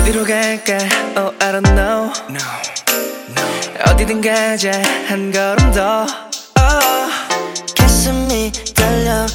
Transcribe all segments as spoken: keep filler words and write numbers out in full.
어디로 갈까? Oh I don't know. No, no. 어디든 가자 한 걸음 더. Oh. 가슴이 떨려와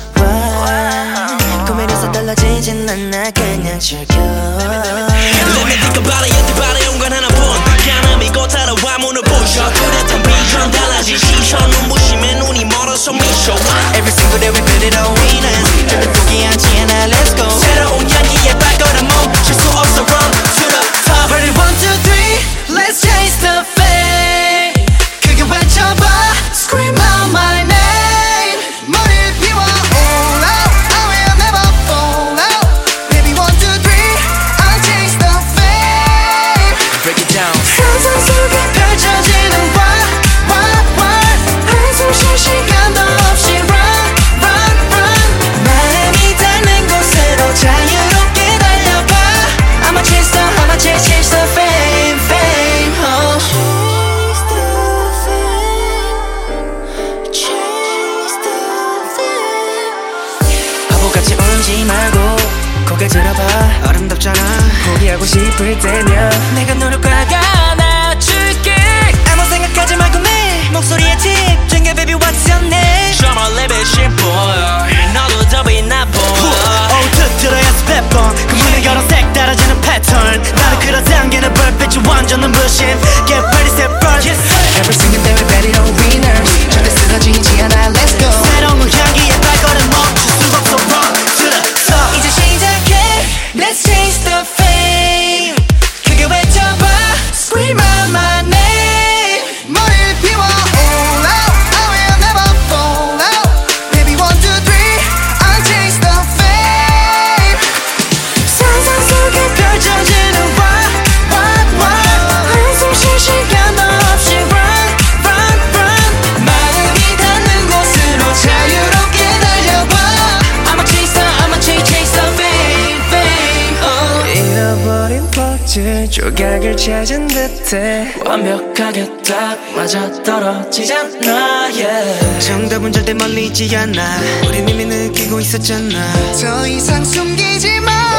고민해서 달라지진 않아 그냥 즐겨. Let me think about it 여태 바래 연관 하나뿐 가늠이 곧 따라와 문을 부셔 뚜렷한 비전 달라진 시선 눈부심에 눈이 멀어서 미셔. Every single day we put it on winners 절대 포기하지 않아 let's go. 새로운 향기에 발걸음 멈출 수 없어 run to the top. Ready one two three let's chase the fame. 크게 외쳐봐 scream out my name. 머리를 비워 all out I will never fall out. Baby one two three I'll chase the fame. Break it down. 상상 속에 펼쳐지는 wild wild wild 한숨 쉴 시간도 없이 run run run. 마음이 닿는 곳으로 자유롭게 달려봐. I'ma chase the I'ma chase chase the fame fame oh. Chase the fame chase the fame. 바보같이 울지 말고 고개 들어봐. 아름답잖아. 포기하고 싶을 때면 내가 너를 안아줄게. 아무 생각하지 말고 내 목소리에 집중해 baby what's your name. Show my little simple 너도 더 빛나 보여. 오 듣들어 연습해 번 그 문을 열어 색달라지는 패턴. 나를 끌어당기는 불빛이 완전 눈부심. Get ready set run. Every single day we bet it on winners. 절대 쓰러지지 않아 let's go. 새로운 향기에 발걸음 멈출 수 없어 run to the top. 이제 시작해 let's chase the fame. 크게 외쳐봐 scream out my name. 머리를 비워 all out I will never fall out. Baby one two three I'll chase the fame. 상상 속에 펼쳐지는 wild wild wild 한숨 쉴 시간도 없이 run run run. 마음이 닿는 곳으로 자유롭게 달려봐. I'ma chase the I'ma chase chase the fame fame oh. 잃어버린 포즈 조각을 찾은 듯해. 완벽하게 딱 맞아 떨어지잖아 yeah. 정답은 절대 멀리 있지 않아. 우린 이미 느끼고 있었잖아. 더 이상 숨기지 마.